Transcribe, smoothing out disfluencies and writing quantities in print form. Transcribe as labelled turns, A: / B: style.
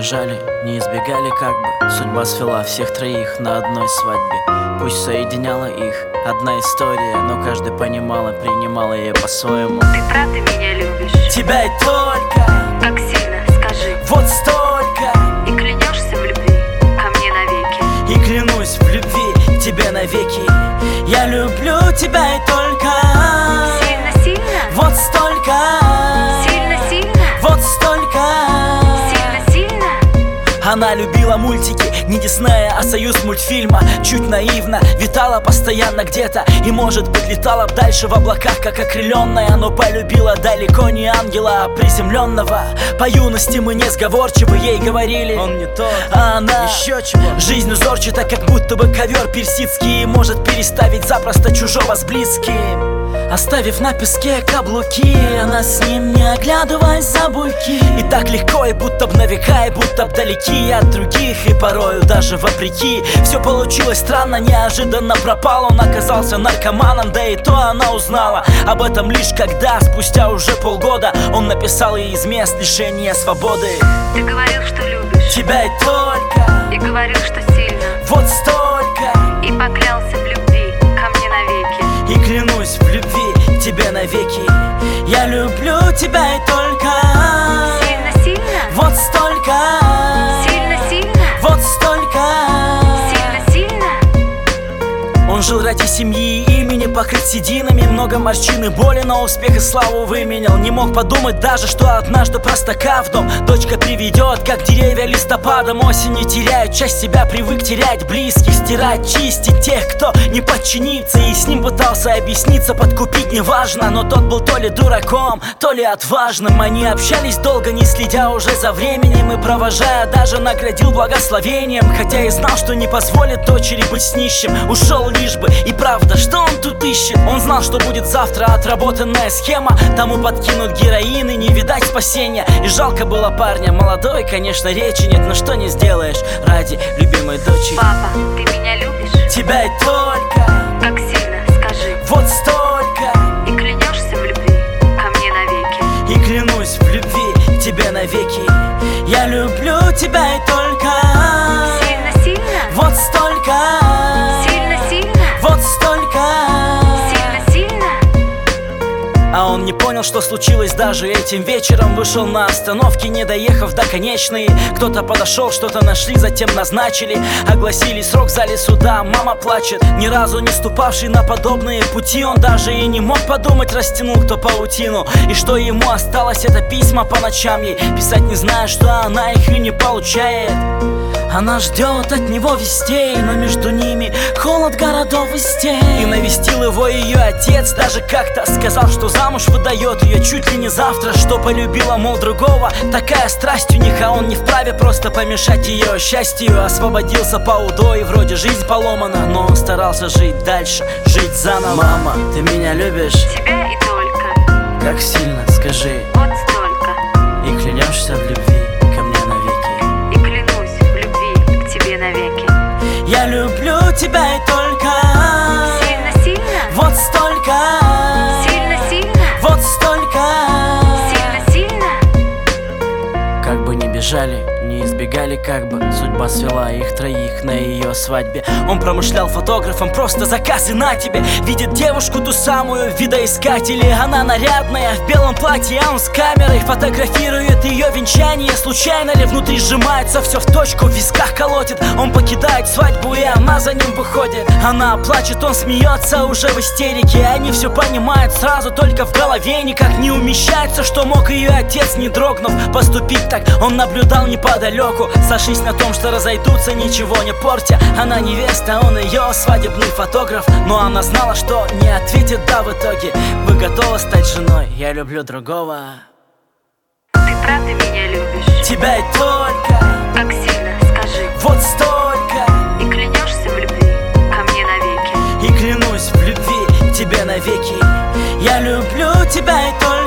A: бежали, не избегали как бы. Судьба свела всех троих на одной свадьбе. Пусть соединяла их одна история, но каждый понимал и принимал ее по-своему.
B: Ты правда меня любишь?
A: Тебя и только.
B: Как сильно, скажи.
A: Вот столько.
B: И клянешься в любви ко мне навеки.
A: И клянусь в любви тебе навеки. Я люблю тебя и только.
B: Сильно-сильно?
A: Вот столько.
B: Сильно-сильно?
A: Вот столько.
B: Сильно-сильно?
A: Она любила мультики, не Диснея, а союз мультфильма. Чуть наивно, витала постоянно где-то. И может быть летала б дальше в облаках, как окрыленная. Но полюбила далеко не ангела, а приземленного. По юности мы несговорчивы, ей говорили он не тот, а она еще чего. Жизнь узорчата, как будто бы ковер персидский. Может переставить запросто чужого с близким. Оставив на песке каблуки, она с ним, не оглядываясь за буйки. И так легко, и будто б на века, и будто б далеки от других. И порою даже вопреки. Все получилось странно, неожиданно пропал. Он оказался наркоманом, да и то она узнала об этом лишь когда, спустя уже полгода, он написал ей из мест лишения свободы.
B: Ты говорил, что любишь.
A: Тебя и только.
B: И говорил, что сильно.
A: Вот столько.
B: И поклялся в любви ко мне навеки.
A: И клянусь в любви тебе навеки. Я люблю тебя и только.
B: Сильно-сильно?
A: Вот столько.
B: Сильно-сильно?
A: Вот столько.
B: Сильно-сильно?
A: Он жил ради семьи, имени покрыт сединами. Много морщин и боли, но успех и славу выменял. Не мог подумать даже, что однажды простака в дом дочка приведет, как деревья листопадом осенью теряют часть себя, привык терять близких, стирать, чистить тех, кто не подчинится. И с ним пытался объясниться, подкупить неважно, но тот был то ли дураком, то ли отважным. Они общались долго, не следя уже за временем, и провожая даже наградил благословением. Хотя и знал, что не позволит дочери быть с нищим. Ушел лишь бы, и правда, что он тут ищет? Он знал, что будет завтра отработанная схема. Тому подкинут героин и не видать спасения. И жалко было парня, молодой, конечно, речи нет. Но что не сделаешь ради любимой дочери.
B: Папа, ты меня любишь?
A: Тебя и только.
B: Как сильно, скажи.
A: Вот столько.
B: И клянешься в любви ко мне навеки.
A: И клянусь в любви тебе навеки. Я люблю тебя и только.
B: Сильно-сильно?
A: Вот столько.
B: Сильно-сильно?
A: Вот столько.
B: Сильно-сильно?
A: А он не понял, что случилось даже этим вечером. Вышел на остановке, не доехав до конечной. Кто-то подошел, что-то нашли, затем назначили. Огласили срок в зале суда, мама плачет. Ни разу не ступавший на подобные пути, он даже и не мог подумать, растянул кто паутину. И что ему осталось, это письма по ночам ей писать, не зная, что она их и не получает. Она ждет от него вестей, но между ними холод городов и стен. И навестил его ее отец, даже как-то сказал, что замуж выдает ее чуть ли не завтра, что полюбила, мол, другого. Такая страсть у них, а он не вправе просто помешать ее счастью. Освободился по УДО, и вроде жизнь поломана, но он старался жить дальше, жить заново. Мама, ты меня любишь?
B: Тебя и только.
A: Как сильно, скажи.
B: Вот столько.
A: И клянешься в любви ко мне навеки.
B: И клянусь в любви к тебе навеки.
A: Я люблю тебя и только.
B: Сильно-сильно?
A: Вот столько.
B: Сильно-сильно?
A: Вот столько.
B: Сильно-сильно?
A: Как бы ни бежали, не избегали как бы. Судьба свела их троих на ее свадьбе. Он промышлял фотографом, просто заказ и на тебе. Видит девушку ту самую, видоискатели. Она нарядная, в белом платье, а он с камерой фотографирует ее венчание. Случайно ли внутри сжимается все в точку, в висках колотит. Он покидает свадьбу, и она за ним выходит. Она плачет, он смеется уже в истерике. Они все понимают сразу, только в голове никак не умещается, что мог ее отец, не дрогнув, поступить так. Он наблюдал неподалеку, сошлись на том, что разойдутся, ничего не портя. Она невеста, он ее свадебный фотограф. Но она знала, что не ответит да в итоге. Вы готовы стать женой? Я люблю другого.
B: Ты правда меня любишь?
A: Тебя и только.
B: Как сильно, скажи.
A: Вот столько.
B: И клянешься в любви ко мне навеки.
A: И клянусь в любви тебе навеки. Я люблю тебя и только.